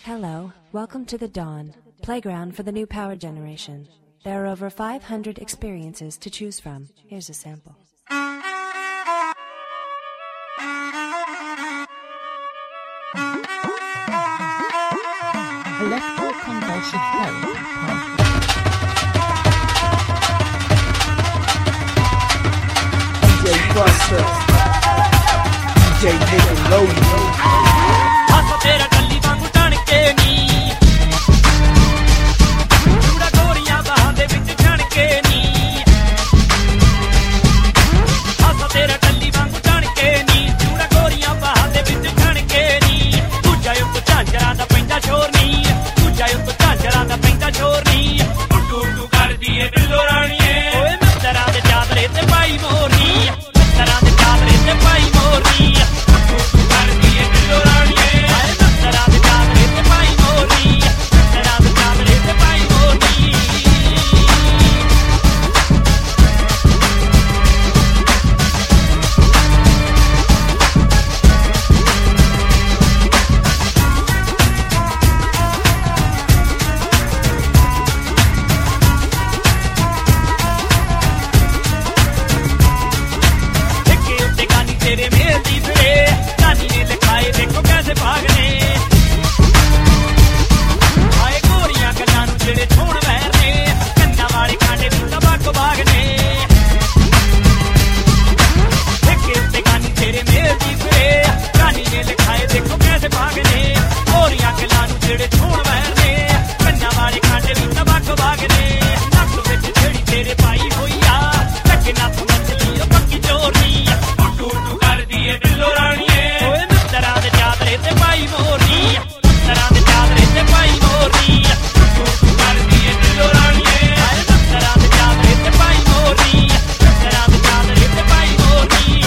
Hello, welcome to the Dawn, playground for the new power generation. There are over 500 experiences to choose from. Here's a sample. Electroconvulsive therapy. DJ Buster, DJ Nickelodeon. ਹੱਥ ਤੇਰਾ ਕੱਲੀ ਵਾਂਗੂ ਟਣ ਕੇ ਨੀ ਚੂੜਾ ਗੋਰੀਆਂ ਬਾਹਾਂ ਦੇ ਵਿੱਚ ਛਣ ਕੇ ਨੀ ਹੱਥ ਤੇਰਾ ਕੱਲੀ ਵਾਂਗੂ ਟਣ ਕੇ ਨੀ ਚੂੜਾ ਗੋਰੀਆਂ ਬਾਹਾਂ ਦੇ ਵਿੱਚ ਛਣ ਕੇ ਨੀ ਦੂਜਾ ਉੱਤੇ ਝਾਂਜਰਾਂ ਦਾ ਪੈਂਦਾ ਸ਼ੋਰ ਨੀ ਦੂਜਾ ਉੱਤੇ ਝਾਂਜਰਾਂ ਦਾ ਪੈਂਦਾ ਸ਼ੋਰ ਨੀ ਟੂ ਟੂ ਕਰਦੀ ਏ ਦਿਲੋਂ ਰਾਣੀਏ ਓਏ ਮਿੱਤਰਾਂ ਦੇ ਚਾਦਰੇ ਤੇ ਪਾਈ ਮੋਰਨੀ ਮਿੱਤਰਾਂ ਦੇ ਚਾਦਰੇ ਤੇ ਪਾਈ ਮੋਰਨੀ ਟੂ ਟੂ ਕਰਦੀ ਏ ਦਿਲੋਂ ਰਾਣੀਏ तेरे मेल दी फिरे रानी ने लिखाए देखो कैसे भागने आए गोरियां गल्लां नूं जेड़े छोड़ वैरने कन्ना वाले कांटे भी तबाक भागने ठेके उत्ते गानी तेरे मेल दी फिरे रानी ने लिखाए देखो कैसे भागने गोरियां गल्लां नूं जेड़े छोड़ वैरने कन्ना वाले कांटे भी तबाक भागने नक विच जेड़ी तेरे पाई होई आ लगे नथ मछली ओ पक्की चोरनी दिलों राणीए ओए मित्तरां दे चादरे ते पाई मोरनी मित्तरां दे चादरे ते पाई मोरनी तू करदी ए दिलों राणीए आए मित्तरां दे चादरे ते पाई मोरनी मित्तरां दे चादरे ते पाई मोरनी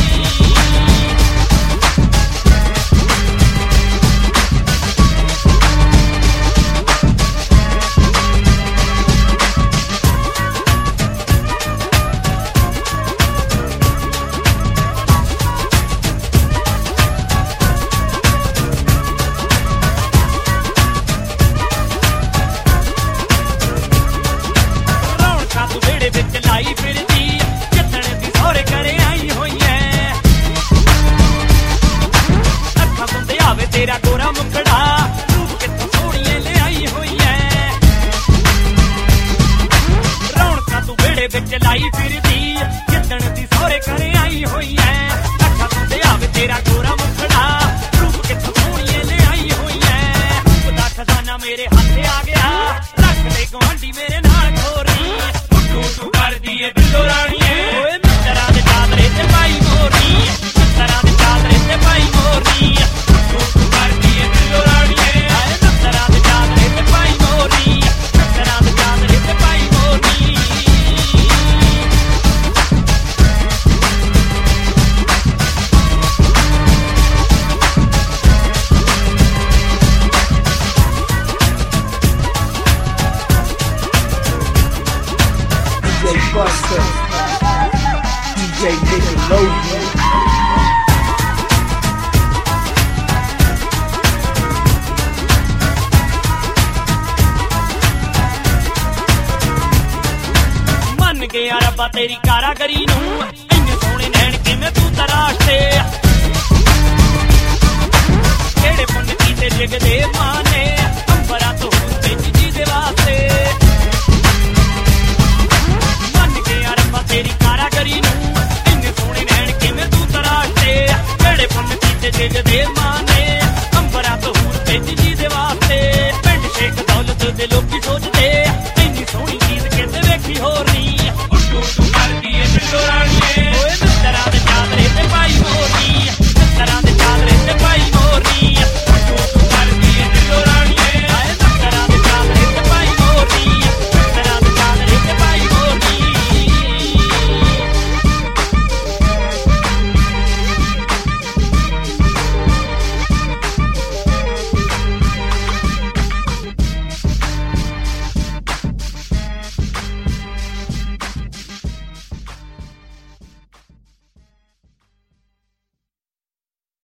ਵਿੱਚ ਲਾਈ ਫਿਰਦੀ ਜਿੱਦਣ ਦੀ ਸਹੁਰੇ ਘਰੇ ਆਈ ਹੋਈ ਐ ਅੱਖਾਂ ਹੁੰਦੇ ਆਵੇ ਤੇਰਾ ਗੋਰਾ ਮੁਕੜਾ ਰੂਪ ਕਿੱਥੋਂ ਸੋਹਣੀਏ ਲਿਆਈ ਹੋਈ ਐ ਰੌਣਕਾਂ ਤੂੰ ਵਿਹੜੇ ਵਿੱਚ ਲਾਈ ਫਿਰਦੀ ਜਿੱਦਣ ਦੀ ਸਹੁਰੇ ਘਰੇ ਆਈ ਹੋਈ ਐ ਅੱਖਾਂ ਹੁੰਦੇ ਆਵੇ ਤੇਰਾ ਗੋਰਾ ਮੁਕੜਾ ਰੂਪ ਕਿੱਥੋਂ ਸੋਹਣੀਏ ਲਿਆਈ ਹੋਈ ਐ ਰੂਪ ਦਾ ਖਜ਼ਾਨਾ ਮੇਰੇ ਹੱਥ ਆ ਗਿਆ ਰੱਖ ਲੈ ਗੁਆਂਢੀ ਮੇਰੇ ਨਾਲ ਖੋਰੀ ਤੂੰ ਕਰਦੀ ਏ ਦਿਲੋਂ ਰਾਣੀਏ ਓਏ ਮਿੱਤਰਾਂ ਦੇ ਚਾਦਰੇ ਤੇ ਪਾਈ ਮੋਰਨੀ ਮਿੱਤਰਾਂ ਦੇ ਚਾਦਰੇ ਤੇ ਪਾਈ ਮੋਰਨੀ ਤੂੰ ਕਰਦੀ ਏ ਦਿਲੋਂ ਰਾਣੀਏ ਆਏ ਮਿੱਤਰਾਂ ਦੇ ਚਾਦਰੇ ਤੇ ਪਾਈ ਮੋਰਨੀ ਮਿੱਤਰਾਂ ਦੇ ਚਾਦਰੇ ਤੇ ਪਾਈ ਮੋਰਨੀ DJ Buster, DJ Nickelodeon. ਮੰਨ ਗਿਆ ਰੱਬਾ ਤੇਰੀ ਕਾਰਾਗਰੀ ਨੂੰ ਇੰਨੇ ਸੋਹਣੇ ਨੈਣ ਕਿਵੇਂ ਤੂੰ ਤਰਾਸ਼ ਤੇ